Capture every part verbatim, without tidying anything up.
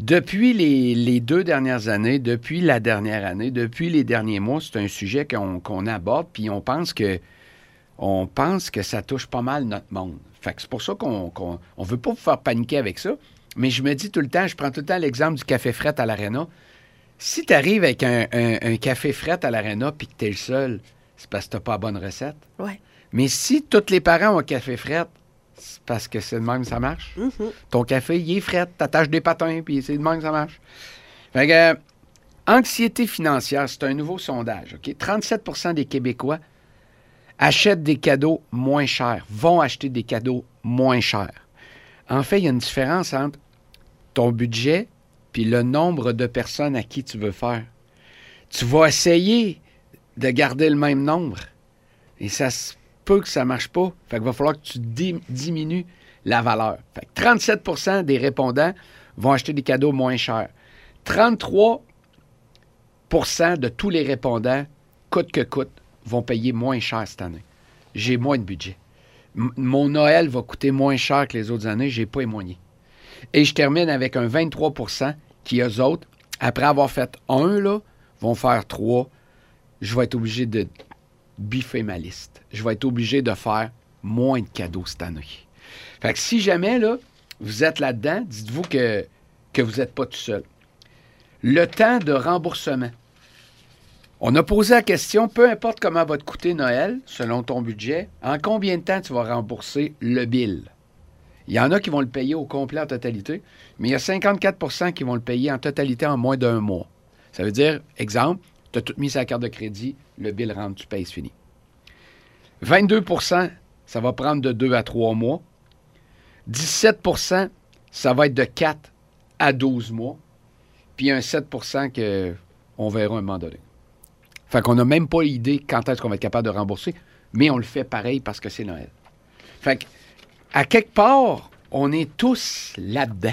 Depuis les, les deux dernières années, depuis la dernière année, depuis les derniers mois, c'est un sujet qu'on, qu'on aborde, puis on pense que on pense que ça touche pas mal notre monde. Fait que c'est pour ça qu'on qu'on on veut pas vous faire paniquer avec ça, mais je me dis tout le temps, je prends tout le temps l'exemple du café fret à l'Arena. Si tu arrives avec un, un, un café fret à l'Arena puis que tu es le seul, c'est parce que tu n'as pas la bonne recette. Ouais. Mais si tous les parents ont un café fret, c'est parce que c'est de même que ça marche. Mm-hmm. Ton café, il est fret, t'attaches des patins, puis c'est de même que ça marche. Fait que, euh, anxiété financière, c'est un nouveau sondage. OK? trente-sept pour cent des Québécois achètent des cadeaux moins chers, vont acheter des cadeaux moins chers. En fait, il y a une différence entre ton budget puis le nombre de personnes à qui tu veux faire. Tu vas essayer de garder le même nombre. Et ça se peut que ça ne marche pas. Fait qu'il va falloir que tu dim- diminues la valeur. Fait que trente-sept pour cent des répondants vont acheter des cadeaux moins chers. trente-trois pour cent de tous les répondants, coûte que coûte, vont payer moins cher cette année. J'ai moins de budget. M- mon Noël va coûter moins cher que les autres années. Je n'ai pas les moyens. Et je termine avec un vingt-trois pour cent qui, eux autres, après avoir fait un, là, vont faire trois. Je vais être obligé de biffer ma liste. Je vais être obligé de faire moins de cadeaux cette année. Fait que si jamais, là, vous êtes là-dedans, dites-vous que, que vous n'êtes pas tout seul. Le temps de remboursement. On a posé la question, peu importe comment va te coûter Noël, selon ton budget, en combien de temps tu vas rembourser le bill? Il y en a qui vont le payer au complet en totalité, mais il y a cinquante-quatre pour cent qui vont le payer en totalité en moins d'un mois. Ça veut dire, exemple, tu as tout mis sur la carte de crédit, le bill rentre, tu payes, c'est fini. vingt-deux pour cent, ça va prendre de deux à trois mois. dix-sept pour cent, ça va être de quatre à douze mois. Puis un sept pour cent qu'on verra un moment donné. Fait qu'on n'a même pas l'idée quand est-ce qu'on va être capable de rembourser, mais on le fait pareil parce que c'est Noël. Fait que, à quelque part, on est tous là-dedans.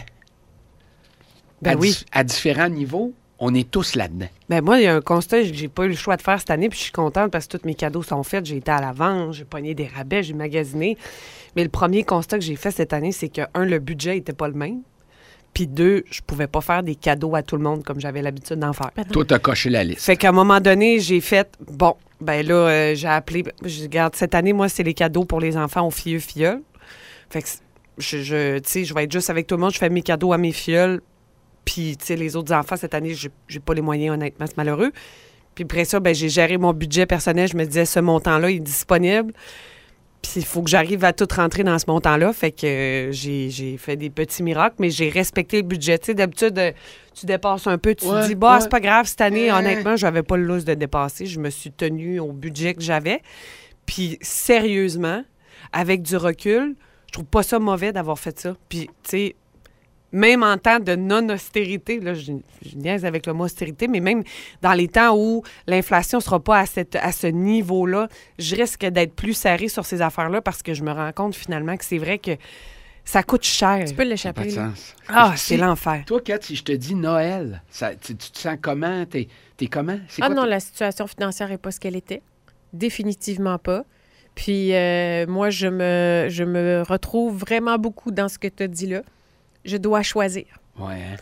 Ben à, oui. di- à différents niveaux, on est tous là-dedans. Ben moi, il y a un constat que j'ai pas eu le choix de faire cette année, puis je suis contente parce que tous mes cadeaux sont faits. J'ai été à la vente, j'ai pogné des rabais, j'ai magasiné. Mais le premier constat que j'ai fait cette année, c'est que, un, le budget n'était pas le même. Puis deux, je pouvais pas faire des cadeaux à tout le monde comme j'avais l'habitude d'en faire. Toi, t'as coché la liste. Fait qu'à un moment donné, j'ai fait, bon, ben là, euh, j'ai appelé, je regarde, cette année, moi, c'est les cadeaux pour les enfants aux filles filleuls. Fait que je, je tu sais, je vais être juste avec tout le monde, je fais mes cadeaux à mes filleuls, puis, tu sais, les autres enfants, cette année, j'ai, j'ai pas les moyens, honnêtement, c'est malheureux. Puis après ça, ben j'ai géré mon budget personnel, je me disais, ce montant-là, il est disponible. Puis il faut que j'arrive à tout rentrer dans ce montant-là. Fait que euh, j'ai, j'ai fait des petits miracles, mais j'ai respecté le budget. Tu sais, d'habitude, euh, tu dépasses un peu, tu Ouais, te dis, bah, ouais. c'est pas grave, cette année, Ouais. honnêtement, j'avais pas le lousse de dépasser. Je me suis tenue au budget que j'avais. Puis sérieusement, avec du recul, je trouve pas ça mauvais d'avoir fait ça. Puis, tu sais, même en temps de non-austérité, là, je, je niaise avec le mot austérité, mais même dans les temps où l'inflation ne sera pas à, cette, à ce niveau-là, je risque d'être plus serrée sur ces affaires-là parce que je me rends compte finalement que c'est vrai que ça coûte cher. Tu peux Pas l'échapper. de là. sens. Ah, Si- c'est l'enfer. Toi, Kat, si je te dis Noël, ça, tu, tu te sens comment? T'es, t'es comment? C'est Ah quoi non, ton- la situation financière n'est pas ce qu'elle était. Définitivement pas. Puis euh, moi, je me, je me retrouve vraiment beaucoup dans ce que tu as dit là. Je dois choisir. Ouais, hein?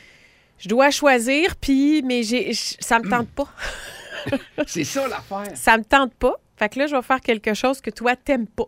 Je dois choisir, puis, mais j'ai, j- ça me tente pas. C'est ça l'affaire. Ça me tente pas. Fait que là, je vais faire quelque chose que toi, t'aimes pas.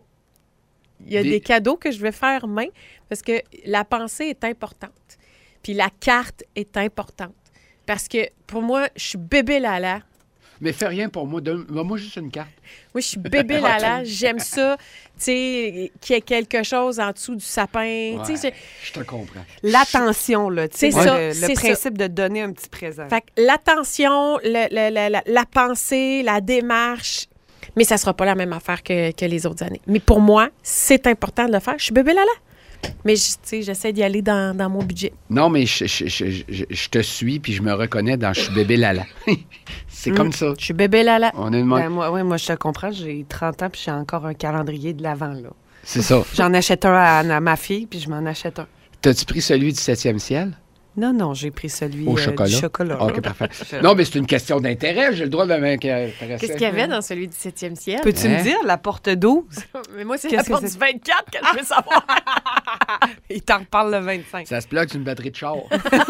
Il y a Des- des, cadeaux que je vais faire main parce que la pensée est importante. Puis la carte est importante. Parce que pour moi, je suis bébé Lala. Mais fais rien pour moi. Donne-moi juste une carte. Oui, je suis bébé Lala. J'aime ça, tu sais, qu'il y ait quelque chose en dessous du sapin. Tu sais, Ouais, je te comprends. L'attention, là. tu sais, C'est ça, Le, le c'est principe de donner un petit présent. Fait que l'attention, le- le- le- la, la pensée, la démarche, mais ça sera pas la même affaire que, que les autres années. Mais pour moi, c'est important de le faire. Je suis bébé Lala. Mais je- tu sais, j'essaie d'y aller dans, dans mon budget. Non, mais je, je- je- je- je te suis puis je me reconnais dans « Je suis bébé Lala ». C'est Mm. comme ça. Je suis bébé Lala. On est de Ben, même. moi, ouais, moi, je te comprends. J'ai trente ans puis j'ai encore un calendrier de l'avant, là. C'est ça. J'en achète un à, à ma fille puis je m'en achète un. T'as-tu pris celui du septième ciel? Non, non, j'ai pris celui Au euh, chocolat? du chocolat. OK, parfait. Non, mais c'est une question d'intérêt. J'ai le droit de m'intéresser. Qu'est-ce qu'il y avait dans celui du septième ciel? Peux-tu Hein? me dire la porte douze? Mais moi, c'est Qu'est-ce la que porte c'est? du vingt-quatre que je veux savoir. Il t'en reparle le vingt-cinq. Ça se plug sur une batterie de char.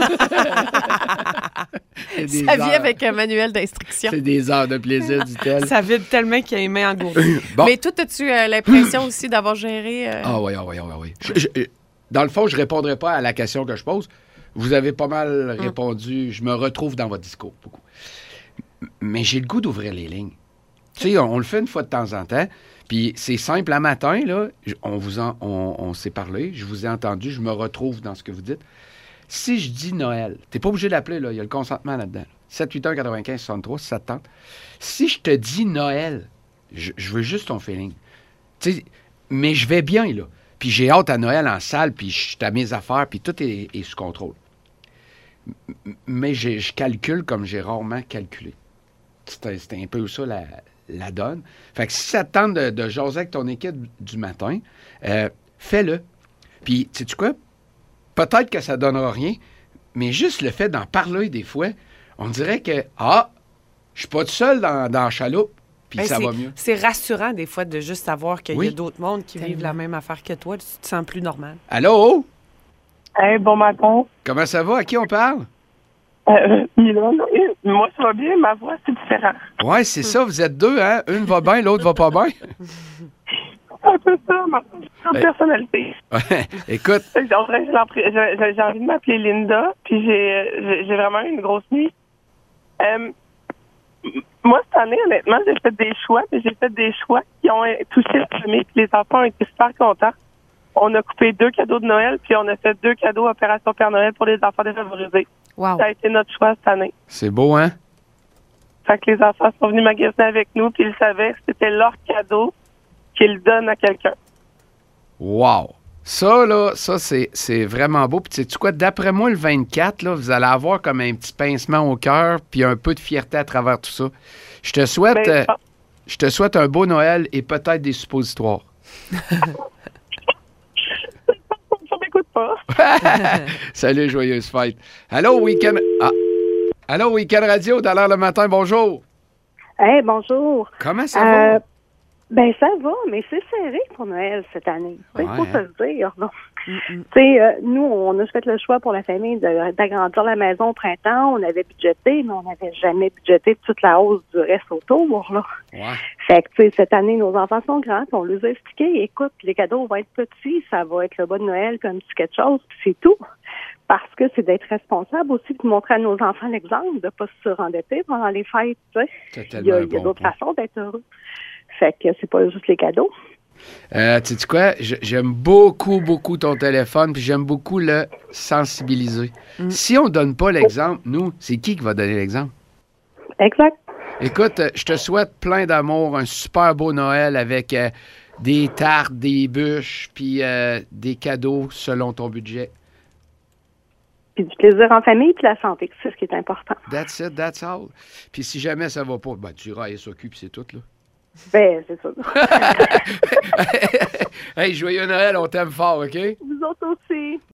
C'est des Ça vient heures- avec un manuel d'instruction. C'est des heures de plaisir, dit-elle. Ça vide tellement qu'il y a les mains engourdies. Bon. Mais toi, as-tu euh, l'impression aussi d'avoir géré... euh, Ah oui, ah oui, ah oui, ah oui. Je- je- dans le fond, je ne répondrai pas à la question que je pose. Vous avez pas mal répondu. Je me retrouve dans votre discours, beaucoup. M- Mais j'ai le goût d'ouvrir les lignes. Tu sais, on, on le fait une fois de temps en temps. Puis c'est simple, un matin, là, j- on, vous en, on, on s'est parlé, je vous ai entendu, je me retrouve dans ce que vous dites. Si je dis Noël, tu n'es pas obligé d'appeler, là, il y a le consentement là-dedans. sept huit un quatre-vingt-quinze soixante-trois, si ça te tente. Si je te dis Noël, je, je veux juste ton feeling. Tu sais, mais je vais bien, là. Puis j'ai hâte à Noël en salle, puis je suis à mes affaires, puis tout est, est sous contrôle. M- Mais j'ai- je calcule comme j'ai rarement calculé. C'était c'était un peu ça la, la donne. Fait que si ça te tente de, de jaser avec ton équipe du matin, euh, fais-le. Puis, sais-tu quoi? Peut-être que ça donnera rien, mais juste le fait d'en parler des fois, on dirait que, ah, je suis pas tout seul dans, dans la chaloupe, puis Ben, ça c'est- va mieux. C'est rassurant, des fois, de juste savoir qu'il Oui. y a d'autres mondes qui vivent Tellement. la même affaire que toi. Tu te sens plus normal. Allô? Hey, bon matin. Comment ça va? À qui on parle? Euh, Mylène, euh, moi, ça va bien, ma voix, c'est différent. Ouais, c'est ça, vous êtes deux, hein? Une va bien, l'autre va pas bien. C'est un peu ça, ma ma personnalité. Ouais. Écoute, J'ai j'ai- j'ai- j'ai envie de m'appeler Linda, puis j'ai j'ai- j'ai vraiment eu une grosse nuit. Euh, m- moi, cette année, honnêtement, j'ai fait des choix, mais j'ai fait des choix qui ont touché la famille, puis les enfants ont été super contents. On a coupé deux cadeaux de Noël, puis on a fait deux cadeaux Opération Père Noël pour les enfants défavorisés. Wow. Ça a été notre choix cette année. c'est beau, hein? Fait que les enfants sont venus magasiner avec nous, puis ils savaient que c'était leur cadeau qu'ils donnent à quelqu'un. Wow! Ça, là, ça, c'est, c'est vraiment beau. Puis, sais-tu quoi? D'après moi, le vingt-quatre, là, vous allez avoir comme un petit pincement au cœur puis un peu de fierté à travers tout ça. Je te souhaite, Ben, euh, ah, je te souhaite un beau Noël et peut-être des suppositoires. ça m'écoute pas. Salut, joyeuse fête. Allô, Week-end... Ah. Allô, Week-end Radio, dans l'heure le matin, bonjour. Hey, bonjour. Comment ça Euh, va? Ben, ça va, mais c'est serré pour Noël cette année. Il Ouais, faut hein. se le dire. là. Tu sais, euh, nous, on a fait le choix pour la famille de- d'agrandir la maison au printemps. On avait budgété, mais on n'avait jamais budgété toute la hausse du reste autour. Là. Ouais. Fait que, tu sais, cette année, nos enfants sont grands, puis on leur a expliqué, écoute, les cadeaux vont être petits, ça va être le bas de Noël comme petit quelque chose, puis c'est tout. Parce que c'est d'être responsable aussi, de montrer à nos enfants l'exemple, de ne pas se surendetter pendant les fêtes, tu sais. C'est Il tellement y a, un il y a bon d'autres point. façons d'être heureux. Fait que c'est pas juste les cadeaux. Euh, tu sais quoi? Je- J'aime beaucoup, beaucoup ton téléphone, puis j'aime beaucoup le sensibiliser. Si on donne pas l'exemple, nous, c'est qui qui va donner l'exemple? Exact. Écoute, euh, je te souhaite plein d'amour, un super beau Noël avec euh, des tartes, des bûches, puis euh, des cadeaux selon ton budget. Puis du plaisir en famille, puis la santé, c'est ce qui est important. That's it, that's all. Puis si jamais ça va pas, ben, tu iras à S O Q, puis c'est tout, là. Ben, c'est ça. Hey, joyeux Noël, on t'aime fort, OK? Vous autres aussi.